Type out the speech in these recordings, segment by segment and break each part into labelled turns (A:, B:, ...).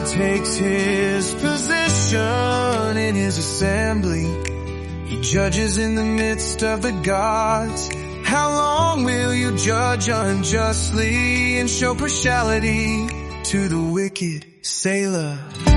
A: takes his position in his assembly. He judges in the midst of the gods. How long will you judge unjustly and show partiality to the wicked? Selah.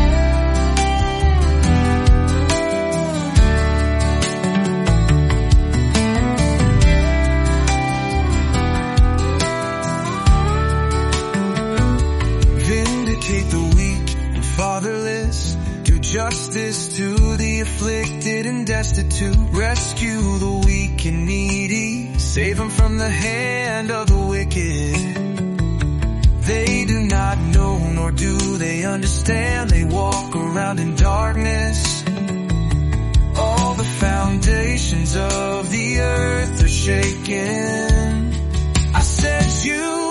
A: Vindicate the weak and fatherless. Do justice to the afflicted and destitute. Rescue the weak and needy. Save them from the hand of the wicked. They do not know, nor do they understand. They walk around in darkness. All the foundations of the earth are shaken. I said you